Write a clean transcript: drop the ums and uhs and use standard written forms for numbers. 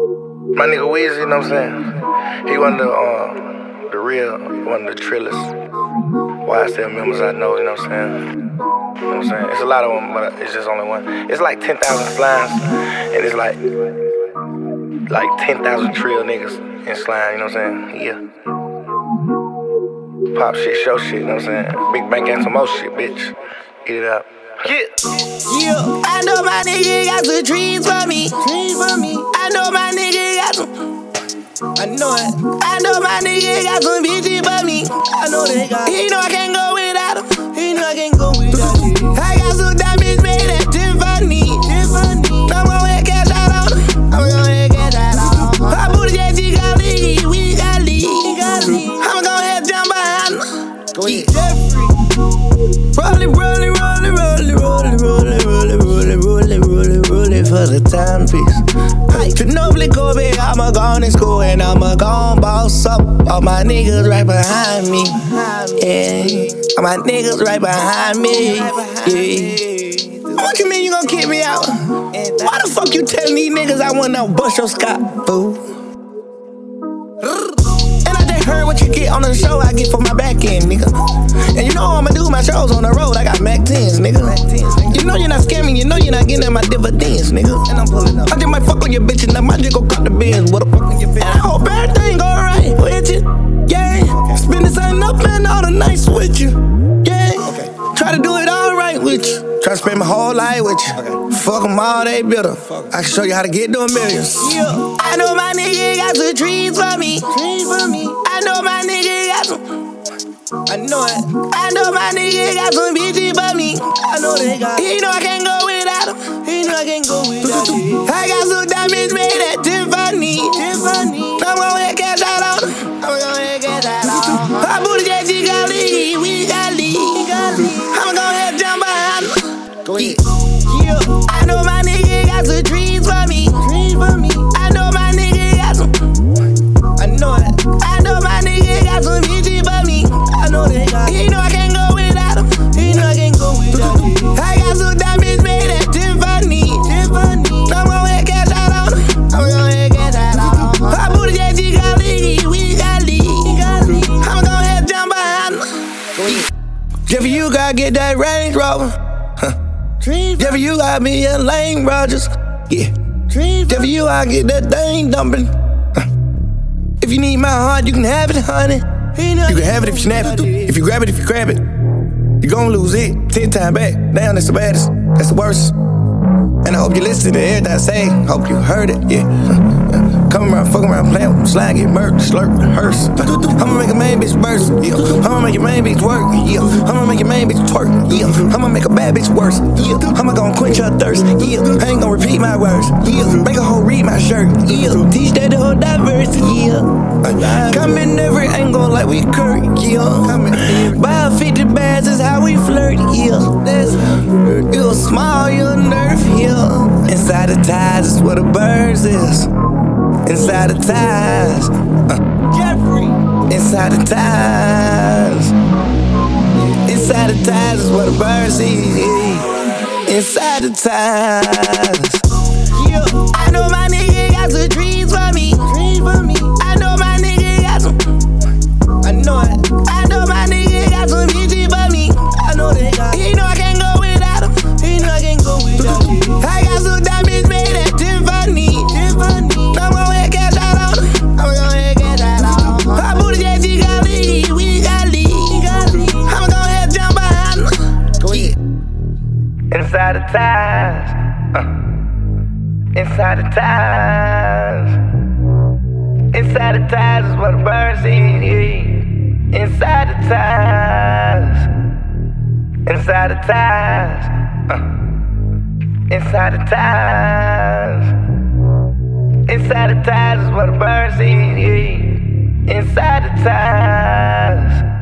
My nigga Weezy, you know what I'm saying? He one of the real, one of the trillers. YSL members I know, you know what I'm saying? You know what I'm saying? It's a lot of them, but it's just only one. It's like 10,000 slimes, and it's like 10,000 trill niggas in slime, you know what I'm saying? Yeah. Pop shit, show shit, you know what I'm saying? Big bank and some more shit, bitch. Eat it up. Yeah. I know my nigga got some trees for me. I know my nigga got some. I know it. I know my nigga got some bitches for me. I know they got. He know I can't go without him. He know I can't go without him. I got some diamonds made at Tiffany. I'm gon' head cash out on him. I put a jet, she got lead. We got lead. I'ma go ahead and jump behind him. Go ahead. Roll it for the timepiece. Ginobili Kobe, I'ma go in school and I'ma go boss up. All my niggas right behind me. Yeah, all my niggas right behind me. Yeah. What you mean you gon' kick me out? Why the fuck you telling these niggas I wanna bust your scot, fool? Heard what you get on the show, I get for my back end, nigga. And you know I'ma do my shows on the road, I got Mac 10s, nigga. You know you're not scamming, you know you're not getting at my dividends, nigga. And I'm pulling up. I just might fuck on your bitch and I might just go cut the bins. What the fuck on your bitch? And I hope everything go right with you, yeah. Spend this ain't up and all the nights with you, yeah. Try to do it all right with you. Try to spend my whole life with you. Fuck them all, they bitter. I can show you how to get to a million. Yeah. I know my nigga got some trees for me. I know my nigga got some. I know it. I know my nigga got some bitches for me. I know they got. He know I can't go without him. He know I can't go without him. I got some diamonds made at Tiffany. I'm gon' head cash out on him. I put a jet, she got lead. We got lead. I'ma go ahead and jump behind him. Go ahead. I know my nigga got some trees for me. I know my nigga got some. I know it. I know my nigga got some bitches for me. I know they got. He know I can't go without him. He know I can't go without him. I got some diamonds made at Tiffany. I'm gon' head cash out on him. I put a jet, she got lead. We got lead. I'ma go ahead and jump behind him. Jeffy, you gotta get that Range Rover. Jeffy, you got me a Lane Rogers. Yeah. Jeffy, you gotta get that thing dumping. If you need my heart, you can have it, honey. You can have it if you snap it. If you grab it, if you grab it, you gon' lose it 10 times back. Damn, that's the baddest. That's the worst. And I hope you listen to everything I say. Hope you heard it, yeah. Come around, fuck around, playing with slide, get murked, slurp, hearse. I'ma make a main bitch burst, yeah. I'ma make your main bitch work, yeah. I'ma make your main bitch twerk, yeah. I'ma make a bad bitch worse, yeah. I'ma gon' quench her thirst, yeah. I ain't gon' repeat my words, yeah. Make a hoe read my shirt, yeah. Teach that the whole diverse, yeah. Come in every angle like we Kurt, yeah. Buy 50 bags is how we flirt, yeah. You small, you a nerve, yeah. Inside the ties is where the birds is. Inside the ties, Jeffrey. Inside the ties. Inside the ties is where the birds eat. Inside the ties. I know my nigga got some trees for me. I know my nigga got some. I know it. I know my nigga got some bitches for me. I know they got. He know I can't go without him. He know I can't go without him. I got some diamonds made at Tiffany. I'm gon' head cash out on him. I put a jet, she got lead. We got lead. I'ma go ahead and jump behind him. Go ahead. Inside the ties. Inside the ties. Inside the ties is where the birds eat. Inside the ties. Inside the ties. Inside the ties. Inside the ties is where the birds eat. Inside the ties.